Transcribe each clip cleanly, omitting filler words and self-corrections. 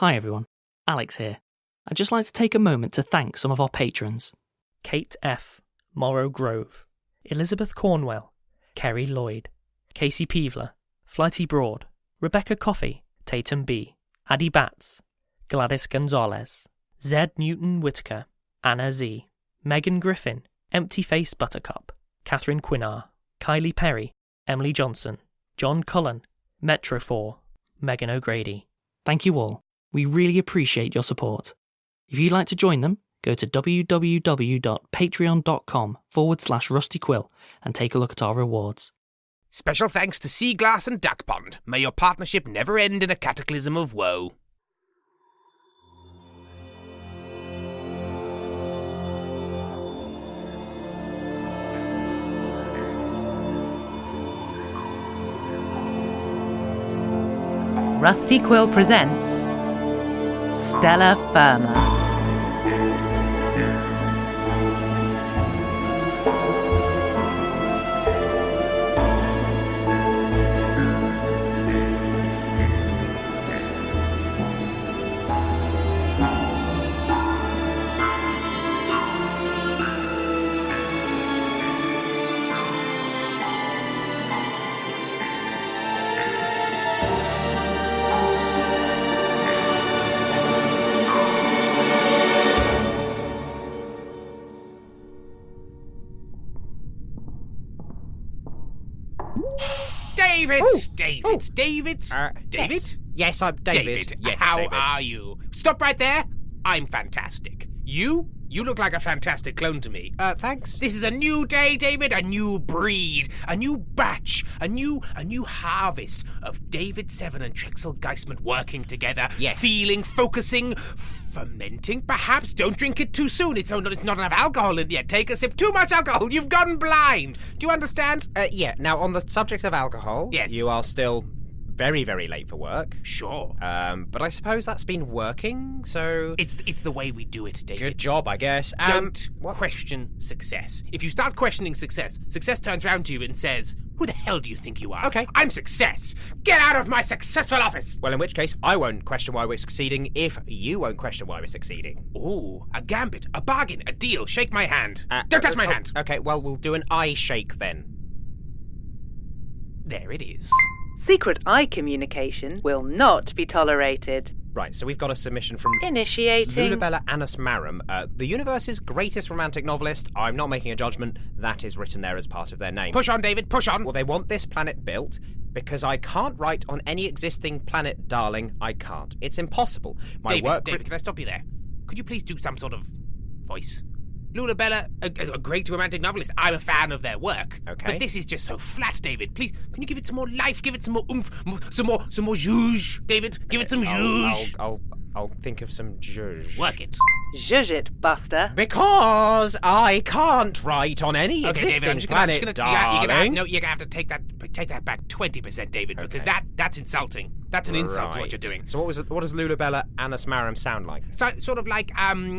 Hi everyone, Alex here. I'd just like to take a moment to thank some of our patrons. Kate F., Morrow Grove, Elizabeth Cornwell, Kerry Lloyd, Casey Peevler, Flighty Broad, Rebecca Coffey, Tatum B., Addie Batts, Gladys Gonzalez, Zed Newton Whitaker, Anna Z., Megan Griffin, Empty Face Buttercup, Catherine Quinnar, Kylie Perry, Emily Johnson, John Cullen, Metro4, Megan O'Grady. Thank you all. We really appreciate your support. If you'd like to join them, go to www.patreon.com/rustyquill and take a look at our rewards. Special thanks to Sea Glass and Duck Pond. May your partnership never end in a cataclysm of woe. Rusty Quill presents Stella Firma. David? David? Yes, I'm David. Yes, how David. are you? Stop right there. I'm fantastic. You look like a fantastic clone to me. Thanks. This is a new day, David, a new breed, a new batch, a new harvest of David Seven and Trexel Geisman working together, Yes. feeling, focusing, fermenting. Perhaps don't drink it too soon. It's not enough alcohol in it yet. Take a sip. Too much alcohol. You've gone blind. Do you understand? Yeah, now on the subject of alcohol, Yes. you are still very, very late for work. Sure. But I suppose that's been working, so... It's the way we do it, David. Good job, I guess. Don't what? question success. If you start questioning success, success turns around to you and says, who the hell do you think you are? Okay. I'm success. Get out of my successful office. Well, in which case, I won't question why we're succeeding if you won't question why we're succeeding. Ooh, a gambit, a bargain, a deal. Shake my hand. Don't touch my hand. Okay, well, we'll do an eye shake then. There it is. Secret eye communication will not be tolerated. Right, so we've got a submission from... Initiating. Lulabella Anus Marum, the universe's greatest romantic novelist. I'm not making a judgment. That is written there as part of their name. Push on, David, push on. Well, they want this planet built because I can't write on any existing planet, darling. I can't. It's impossible. David, can I stop you there? Could you please do some sort of voice? Lulabella, a great romantic novelist. I'm a fan of their work. Okay. But this is just so flat, David. Please, can you give it some more life? Give it some more oomph, some more zhuzh, David. Give it some zhuzh. I'll think of some zhuzh. Work it. Zhuzh it, Buster. Because I can't write on any existing planet, darling. You're gonna have to take that back 20%, David, because that's insulting. That's an insult to what you're doing. So what does Lulabella Anus Marum sound like? So, sort of like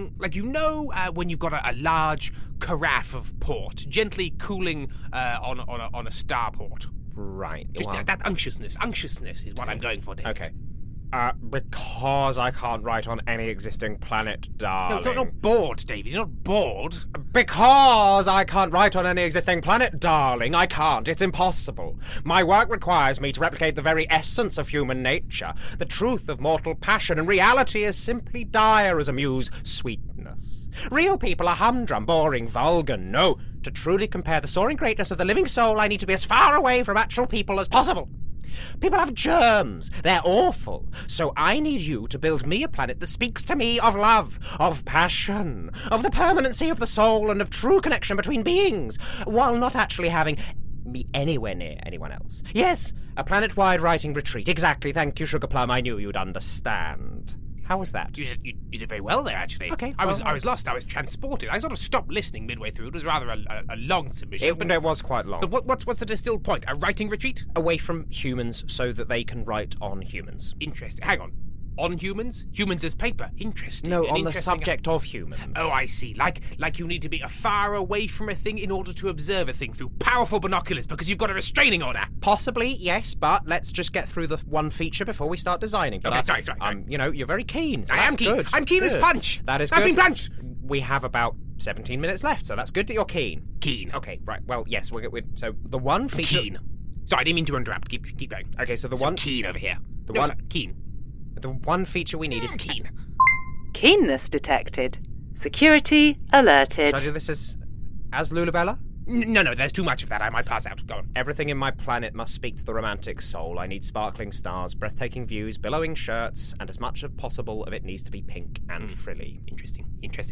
when you've got a large carafe of port, gently cooling on a starport. Right. Just that unctuousness is what I'm going for, David. Okay. Because I can't write on any existing planet, darling. No, you're not bored, David. You're not bored. Because I can't write on any existing planet, darling. I can't. It's impossible. My work requires me to replicate the very essence of human nature, the truth of mortal passion, and reality is simply dire as a muse sweetness. Real people are humdrum, boring, vulgar. No, to truly compare the soaring greatness of the living soul, I need to be as far away from actual people as possible. People have germs. They're awful. So I need you to build me a planet that speaks to me of love, of passion, of the permanency of the soul and of true connection between beings, while not actually having me anywhere near anyone else. Yes, a planet-wide writing retreat. Exactly. Thank you, Sugar Plum. I knew you'd understand. How was that? You did very well there, actually. Okay. I was lost. I was transported. I sort of stopped listening midway through. It was rather a long submission. It was quite long. But what's the distilled point? A writing retreat? Away from humans so that they can write on humans. Interesting. Hang on. On humans? Humans as paper. Interesting. No, An on the interesting- subject of humans. Oh, I see. Like you need to be far away from a thing in order to observe a thing through powerful binoculars because you've got a restraining order. Possibly, yes, but let's just get through the one feature before we start designing. But Okay, sorry. you're very keen. So I that's am keen. Good. I'm keen as Good. punch. That is I've good. been punched. We have about 17 minutes left, so that's good that you're keen. Keen. Okay, right. Well, yes, so the one feature. Keen. Sorry, I didn't mean to interrupt. Keep going. Okay, so the So one keen over here. The No, one- sorry, keen. the one feature we need is Keen. Keenness detected. Security alerted. Should I do this as Lulabella? No, there's too much of that. I might pass out. Go on. Everything in my planet must speak to the romantic soul. I need sparkling stars, breathtaking views, billowing shirts, and as much as possible of it needs to be pink and frilly. Interesting.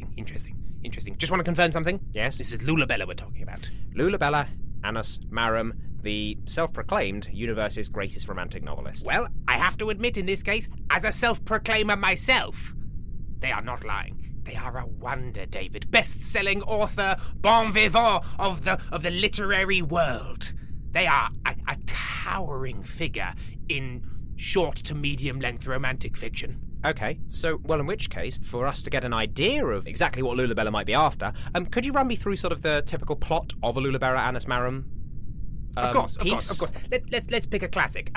Just want to confirm something. Yes? This is Lulabella we're talking about. Lulabella Annus Marum, the self-proclaimed universe's greatest romantic novelist. Well, I have to admit in this case, as a self-proclaimer myself, they are not lying. They are a wonder, David. Best-selling author, bon vivant of the literary world. They are a towering figure in short to medium-length romantic fiction. Okay, so, well, in which case, for us to get an idea of exactly what Lulabella might be after, could you run me through sort of the typical plot of a Lulabella Annus Marum Of course. piece? Let's pick a classic.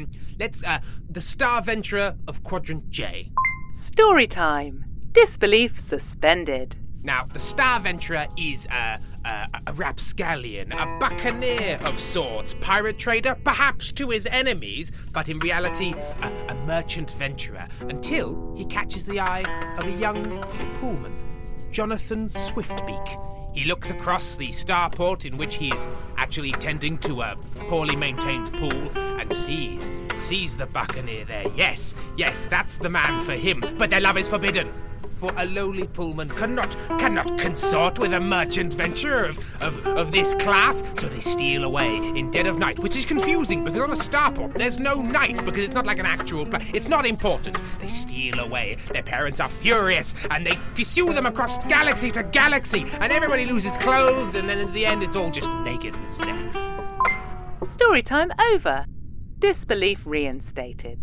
The Star Venturer of Quadrant J. Story time. Disbelief suspended. Now, the Star Venturer is a rapscallion, a buccaneer of sorts, pirate trader, perhaps to his enemies, but in reality, a merchant venturer, until he catches the eye of a young poolman, Jonathan Swiftbeak. He looks across the starport in which he is actually tending to a poorly maintained pool and sees the buccaneer there. Yes, that's the man for him, but their love is forbidden. For a lowly poolman cannot consort with a merchant venturer of this class, so they steal away in dead of night, which is confusing because on a starport there's no night because it's not like an actual it's not important. They steal away. Their parents are furious and they pursue them across galaxy to galaxy, and everybody loses clothes, and then at the end it's all just naked and sex. Story time over. Disbelief reinstated.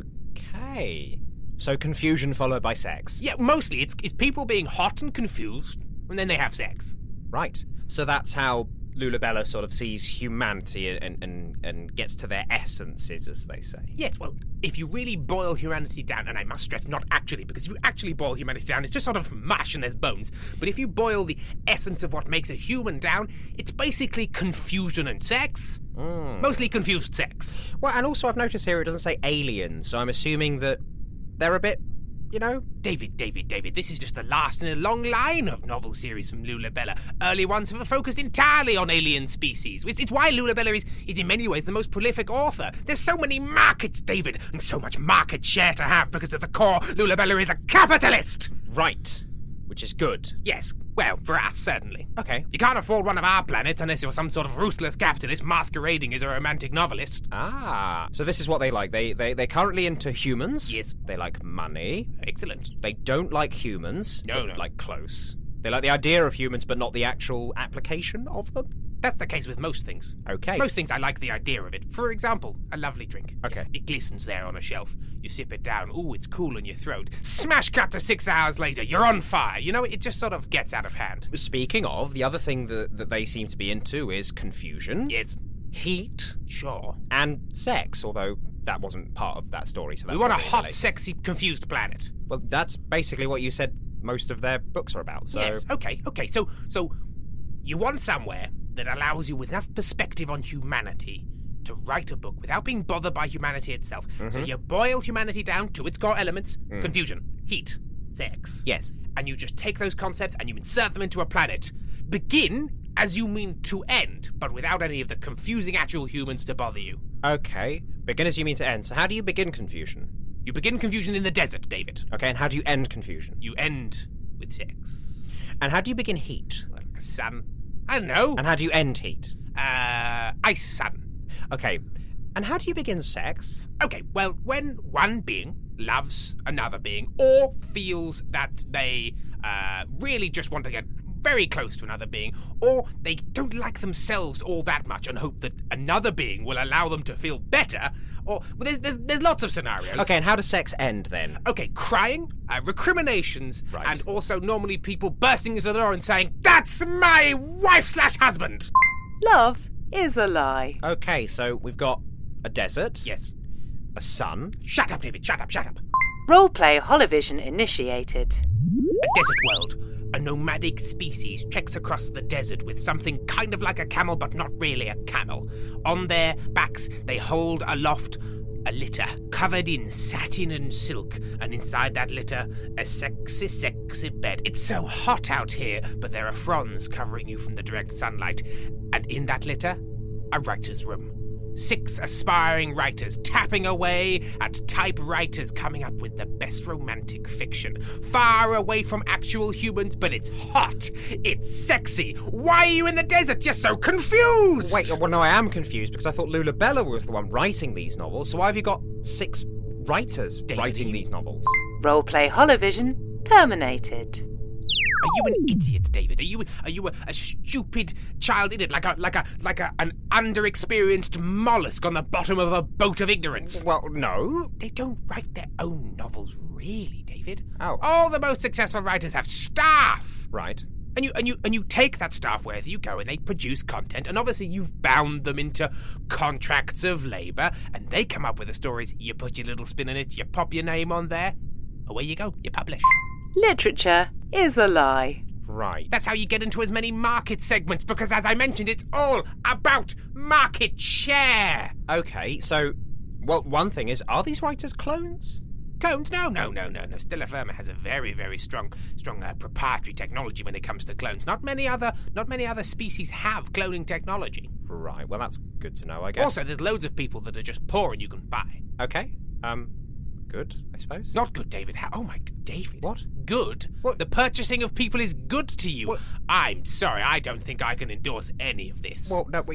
Okay. So confusion followed by sex. Yeah, mostly it's people being hot and confused, and then they have sex. Right. So that's how Lulabella sort of sees humanity and gets to their essences, as they say. Yes, well, if you really boil humanity down, and I must stress not actually, because if you actually boil humanity down, it's just sort of mush and there's bones. But if you boil the essence of what makes a human down, it's basically confusion and sex. Mostly confused sex. Well, and also I've noticed here it doesn't say aliens, so I'm assuming that they're a bit, David, this is just the last in a long line of novel series from Lulabella. Early ones have focused entirely on alien species. It's why Lulabella is in many ways the most prolific author. There's so many markets, David, and so much market share to have because at the core, Lulabella is a capitalist! right, which is good. Yes, well, for us, certainly. Okay. You can't afford one of our planets unless you're some sort of ruthless capitalist masquerading as a romantic novelist. Ah, so this is what they like. They're currently into humans. Yes. They like money. Excellent. They don't like humans. No, but no. like close. They like the idea of humans, but not the actual application of them. That's the case with most things. Okay. Most things, I like the idea of it. For example, a lovely drink. Okay. It glistens there on a shelf. You sip it down. Ooh, it's cool in your throat. Smash cut to 6 hours later. You're on fire. It just sort of gets out of hand. Speaking of, the other thing that they seem to be into is confusion, Yes, heat, sure. and sex, although that wasn't part of that story. So We that's want a not really hot, related. sexy, confused planet. Well, that's basically what you said most of their books are about. So Yes, okay. So you want somewhere that allows you with enough perspective on humanity to write a book without being bothered by humanity itself. So you boil humanity down to its core elements: confusion, heat, sex. yes. And you just take those concepts and you insert them into a planet. Begin as you mean to end, but without any of the confusing actual humans to bother you. Okay. Begin as you mean to end. So how do you begin confusion? You begin confusion in the desert, David. Okay, and how do you end confusion? You end with sex. And how do you begin heat? Like a sun. I don't know. And how do you end heat? Ice sun. Okay. And how do you begin sex? Okay, well, when one being loves another being or feels that they really just want to get very close to another being, or they don't like themselves all that much and hope that another being will allow them to feel better, or well, there's lots of scenarios. Okay, and how does sex end then? Okay, crying, recriminations, Right. and also normally people bursting into the door and saying, "That's my wife/husband!" Love is a lie. Okay, so we've got a desert, Yes. a sun. Shut up, David, shut up. Roleplay Holovision initiated. A desert world. A nomadic species treks across the desert with something kind of like a camel, but not really a camel. On their backs, they hold aloft a litter covered in satin and silk, and inside that litter, a sexy, sexy bed. It's so hot out here, but there are fronds covering you from the direct sunlight. And in that litter, a writer's room. 6 aspiring writers tapping away at typewriters, coming up with the best romantic fiction. Far away from actual humans, but it's hot. It's sexy. Why are you in the desert? You're so confused! Wait, well, no, I am confused because I thought Lula Bella was the one writing these novels. So why have you got 6 writers writing these novels? Roleplay Holovision terminated. Are you an idiot, David? Are you a stupid child idiot, like an underexperienced mollusk on the bottom of a boat of ignorance? Well, no. They don't write their own novels, really, David. Oh. All the most successful writers have staff. Right. And you take that staff wherever you go, and they produce content, and obviously you've bound them into contracts of labour, and they come up with the stories. You put your little spin on it, you pop your name on there, away you go, you publish. Literature is a lie. Right. That's how you get into as many market segments, because as I mentioned, it's all about market share. Okay, so, well, one thing is, are these writers clones? Clones? No. Stella Firma has a very, very strong proprietary technology when it comes to clones. Not many other species have cloning technology. Right, well, that's good to know, I guess. Also, there's loads of people that are just poor and you can buy. Okay, good, I suppose. Not good, David. Oh my, David. What? Good? What? The purchasing of people is good to you. What? I'm sorry, I don't think I can endorse any of this. Well, no,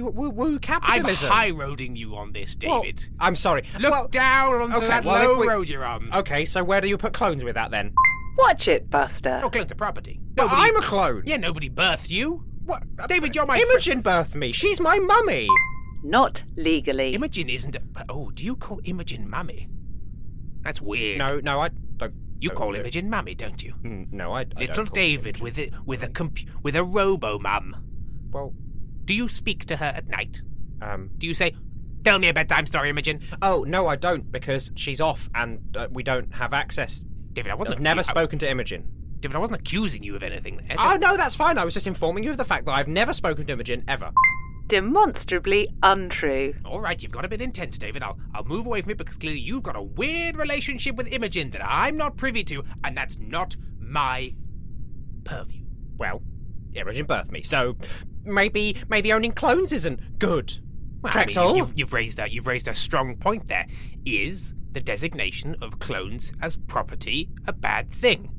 we I'm capitalism. high-roading you on this, David. Well, I'm sorry. Look down onto that low road you're on. Okay, so where do you put clones with that then? Watch it, Buster. No, clones are property. Well, I'm a clone. Yeah, nobody birthed you. What? David, you're my Imogen birthed me. She's my mummy. Not legally. Imogen isn't... Oh, do you call Imogen Mummy? That's weird. No, I don't. You don't call do- Imogen Mummy, don't you? No, I Little don't call David Imogen. with a robo-mum. Well, Do you speak to her at night? um... Do you say, "Tell me a bedtime story, Imogen"? Oh, no, I don't, because she's off and we don't have access. David, I wasn't... I've never accu- spoken to Imogen. David, I wasn't accusing you of anything there. Oh, no, that's fine. I was just informing you of the fact that I've never spoken to Imogen, ever. Demonstrably untrue. All right, you've got a bit intense, David. I'll move away from it because clearly you've got a weird relationship with Imogen that I'm not privy to, and that's not my purview. Well, Imogen birthed me, so maybe owning clones isn't good. Well, Drexel? I mean, you've raised a strong point there. Is the designation of clones as property a bad thing?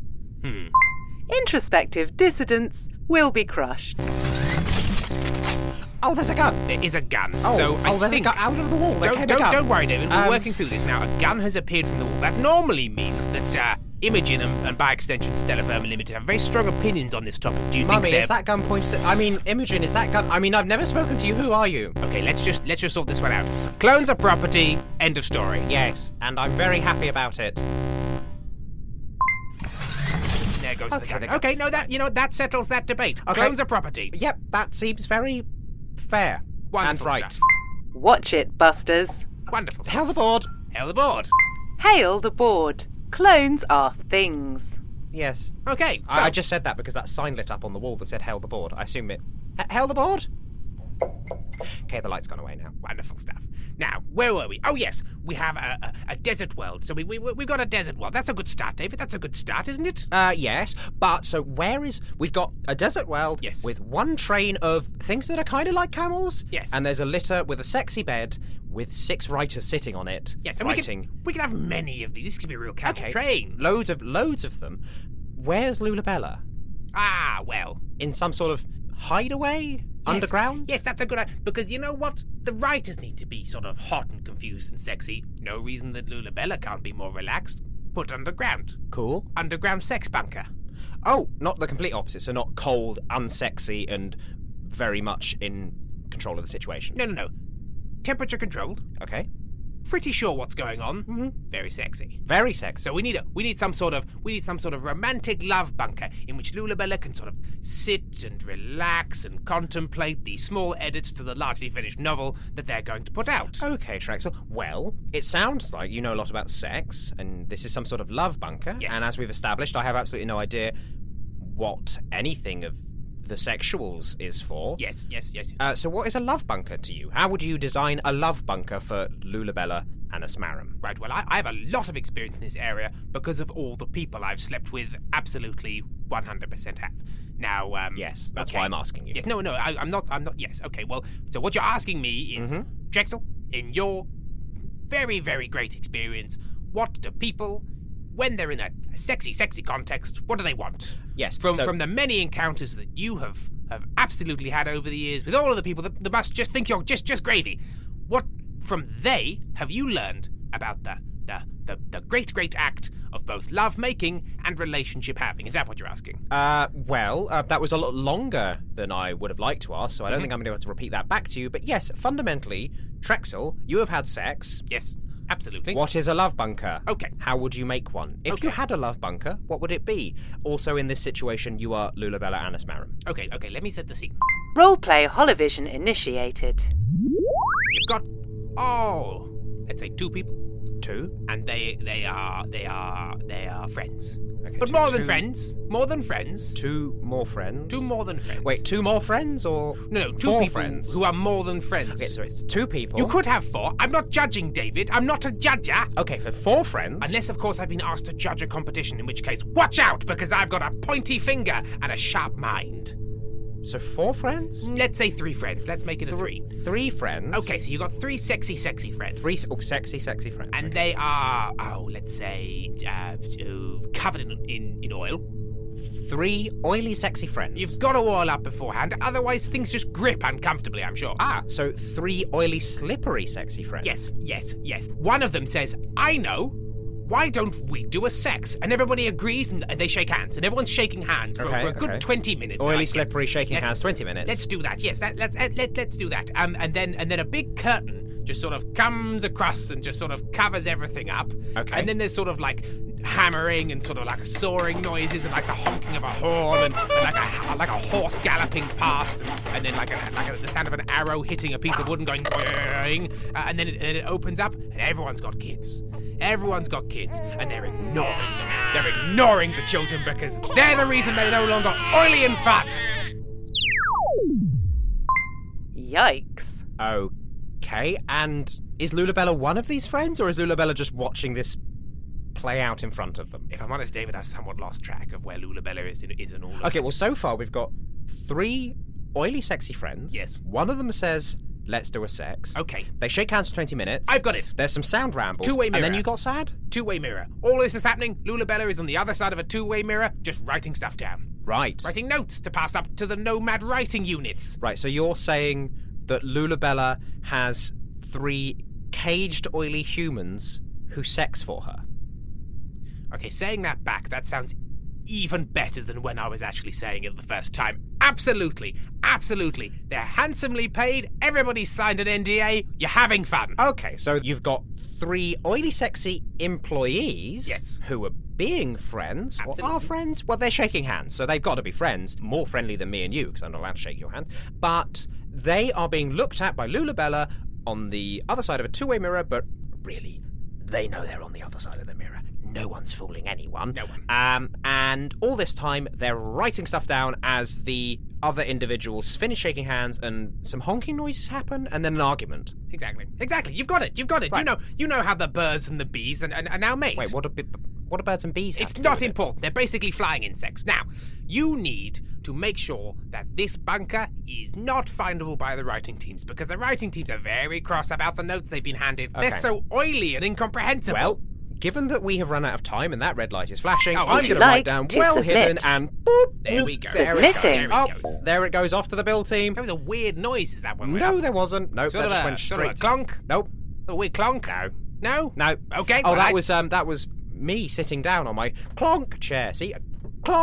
Introspective dissidents will be crushed. Oh, there's a gun. There is a gun. Oh, so I there's think a gun out of the wall. There came a gun. Don't worry, David. We're Um, working through this now. A gun has appeared from the wall. That normally means that Imogen and by extension Stella Firma Limited have very strong opinions on this topic. Do you Mummy, think they're... is that gun pointed at... I mean, Imogen, is that gun... I mean, I've never spoken to you. Who are you? Okay, let's just sort this one out. Clones are property. End of story. Yes, and I'm very happy about it. There goes Okay, the gun. the gun. Okay, no, that settles that debate. Okay. Clones are property. Yep, that seems very fair. Wonderful and right. stuff. Watch it, Busters. Wonderful. Hell the board. Hell aboard. Hail the board. Clones are things. Yes. Okay, so... I just said that because that sign lit up on the wall that said hell the board. I assume it... Hell the board? Okay, the light's gone away now. Wonderful stuff. Now, where were we? Oh, yes, we have a desert world. So we've got a desert world. That's a good start, David. That's a good start, isn't it? Yes, but so where is... We've got a desert world Yes. with one train of things that are kind of like camels. Yes. And there's a litter with a sexy bed with 6 writers sitting on it. Yes, and writing. we can have many of these. This could be a real camel Okay. train. Loads of them. Where's Lula Bella? Ah, well. In some sort of hideaway? Underground? Yes, that's a good idea. Because you know what? The writers need to be sort of hot and confused and sexy. No reason that Lula Bella can't be more relaxed. Put underground. Cool. Underground sex bunker. Oh, not the complete opposite. So not cold, unsexy, and very much in control of the situation. No. Temperature controlled. Okay. Pretty sure what's going on. Mm-hmm. Very sexy. Very sexy. So we need some sort of romantic love bunker in which Lulabella can sort of sit and relax and contemplate the small edits to the largely finished novel that they're going to put out. Okay, Trexel. Well, it sounds like you know a lot about sex, and this is some sort of love bunker. Yes. And as we've established, I have absolutely no idea what anything of the sexuals is for. Yes. So what is a love bunker to you? How would you design a love bunker for Lulabella and Asmarum? Right, well, I have a lot of experience in this area because of all the people I've slept with absolutely 100% have. Now, Yes, that's okay. why I'm asking you. Yes, no, I'm not, yes, okay, well, so what you're asking me is, Drexel, in your very, very great experience, what do people, when they're in a sexy context, what do they want? Yes. From the many encounters that you have absolutely had over the years with all of the people that must just think you're just gravy, what from they have you learned about the great act of both love making and relationship having? Is that what you're asking? That was a lot longer than I would have liked to ask, so I don't think I'm going to be able to repeat that back to you. But yes, fundamentally, Trexel, you have had sex. Yes, absolutely. What is a love bunker? Okay. How would you make one? If you had a love bunker, what would it be? Also, in this situation, you are Lulabella and Asmarum. Okay, let me set the scene. Roleplay Holovision initiated. You've got, let's say 2 people. 2? And they are friends. Okay, But more than friends. 2 more friends? 2 more than friends. Wait, 2 more friends or No, 2 4 people friends? who are more than friends. Okay, so it's 2 people. You could have 4. I'm not judging, David. I'm not a judger. Okay, for 4 friends. Unless, of course, I've been asked to judge a competition, in which case, watch out, because I've got a pointy finger and a sharp mind. So 4 friends? Let's say 3 friends. Let's make it a 3. 3 friends. Okay, so you got 3 sexy friends. 3 sexy friends. And they are, let's say, covered in oil. 3 oily, sexy friends. You've got to oil up beforehand, otherwise things just grip uncomfortably, I'm sure. So 3 oily, slippery, sexy friends. Yes. One of them says, I know. Why don't we do a sex? And everybody agrees, and they shake hands, and everyone's shaking hands for a good 20 minutes. Oily, slippery, shaking hands, 20 minutes. Let's do that. Yes, let's do that. And then a big curtain just sort of comes across and just sort of covers everything up. Okay. And then there's sort of like hammering and sort of like sawing noises and like the honking of a horn and like a horse galloping past and then like the sound of an arrow hitting a piece of wood and going boing, and then it opens up and everyone's got kids. Everyone's got kids, and they're ignoring them. They're ignoring the children because they're the reason they're no longer oily and fun. Yikes. Okay, and is Lulabella one of these friends, or is Lulabella just watching this play out in front of them? If I'm honest, David, I've somewhat lost track of where Lulabella is in all of Okay, this. well, so far we've got 3 oily, sexy friends. Yes. One of them says, let's do a sex. Okay. They shake hands for 20 minutes. I've got it. There's some sound rambles. Two-way mirror. And then you got sad? Two-way mirror. All this is happening. Lulabella is on the other side of a two-way mirror, just writing stuff down. Right. Writing notes to pass up to the nomad writing units. Right, so you're saying that Lulabella has 3 caged, oily humans who sex for her. Okay, saying that back, that sounds even better than when I was actually saying it the first time. Absolutely. They're handsomely paid, everybody's signed an NDA, you're having fun. Okay, so you've got 3 oily, sexy employees Yes. who are being friends. Absolutely. What are friends? Well, they're shaking hands, so they've got to be friends. More friendly than me and you, because I'm not allowed to shake your hand. But they are being looked at by Lulabella on the other side of a two-way mirror, but really, they know they're on the other side of the mirror. No one's fooling anyone. No one. And all this time, they're writing stuff down as the other individuals finish shaking hands and some honking noises happen, and then an argument. Exactly. You've got it. Right. You know how the birds and the bees are now made. Wait, what do birds and bees have It's to do not with it? important. They're basically flying insects. Now, you need to make sure that this bunker is not findable by the writing teams, because the writing teams are very cross about the notes they've been handed. Okay. They're so oily and incomprehensible. Well, given that we have run out of time and that red light is flashing, Oh, I'm would you going to write like down to well submit? hidden and boop. There we go. There it Submitting. goes. There it Oh, goes. there it goes off to the build team. That was a weird noise. Is that one? went No, up? there wasn't. Nope, Sort that of just a- went sort of a straight. clonk? Nope. A weird clonk? No. No. Okay. Oh, well, that was me sitting down on my clonk chair. See, clonk.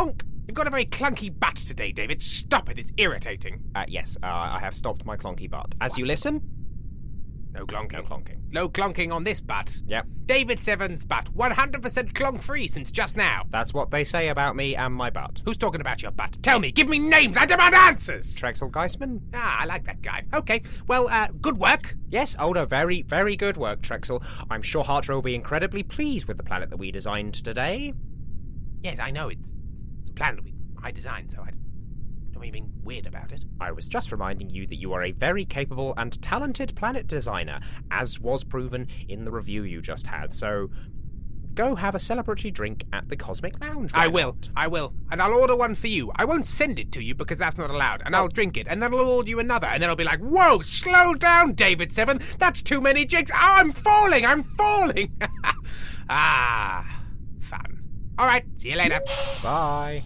You've got a very clunky butt today, David. Stop it, it's irritating. Yes, I have stopped my clonky butt. As you listen, No clonking. no clonking. No clonking on this butt. Yep, David Seven's butt, 100% clonk-free since just now. that's what they say about me and my butt. Who's talking about your butt? Tell me, give me names, I demand answers! Trexel Geisman? I like that guy. Okay, well, good work. Yes, oh no, very, very good work, Trexel. I'm sure Hartra will be incredibly pleased with the planet that we designed today. Yes, I know, it's a plan I designed, so I don't mean being weird about it. I was just reminding you that you are a very capable and talented planet designer, as was proven in the review you just had, so go have a celebratory drink at the Cosmic Lounge. I will. And I'll order one for you. I won't send it to you because that's not allowed, and I'll drink it, and then I'll order you another, and then I'll be like, whoa, slow down, David Seven, that's too many jigs. Oh, I'm falling. Fun. All right, see you later. Bye.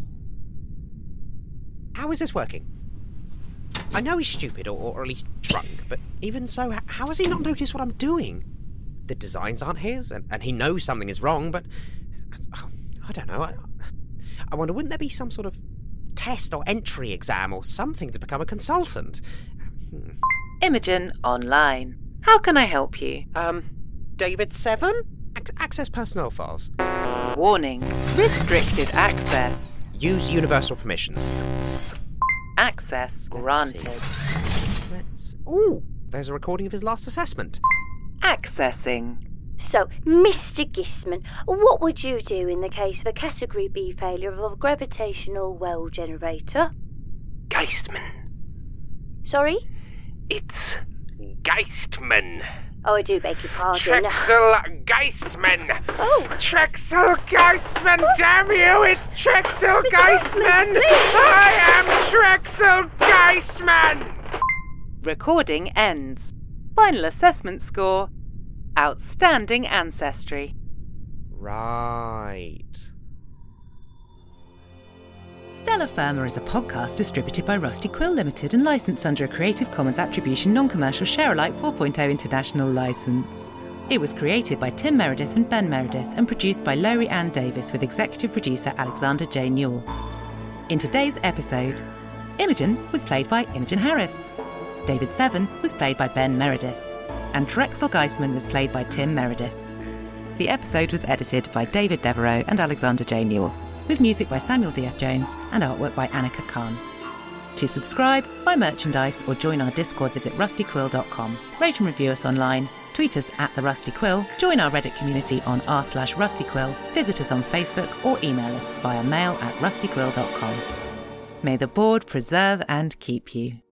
How is this working? I know he's stupid, or at least drunk, but even so, how has he not noticed what I'm doing? The designs aren't his, and he knows something is wrong, but I don't know. I wonder, wouldn't there be some sort of test or entry exam or something to become a consultant? Imogen Online. How can I help you? David Seven? Access personnel files. Warning. Restricted access. Use universal permissions. Access granted. Ooh, there's a recording of his last assessment. Accessing. So, Mr. Gisman, what would you do in the case of a Category B failure of a gravitational well generator? Geistman. Sorry? It's Geistman. Oh, I do beg your pardon. Trexel Geistman. Oh. Trexel Geistman, damn you! It's Trexel Mr. Geistman. Geistman, please. I am Trexel Geistman. Recording ends. Final assessment score. Outstanding ancestry. Right. Stellar Firma is a podcast distributed by Rusty Quill Limited and licensed under a Creative Commons Attribution Non-Commercial Share-alike 4.0 international license. It was created by Tim Meredith and Ben Meredith and produced by Laurie Ann Davis with executive producer Alexander J. Newell. In today's episode, Imogen was played by Imogen Harris, David Seven was played by Ben Meredith, and Trexel Geisman was played by Tim Meredith. The episode was edited by David Devereaux and Alexander J. Newell, with music by Samuel D.F. Jones and artwork by Annika Khan. To subscribe, buy merchandise or join our Discord, visit rustyquill.com. Rate and review us online, tweet us at The Rusty Quill, join our Reddit community on r/rustyquill, visit us on Facebook or email us via mail@rustyquill.com. May the board preserve and keep you.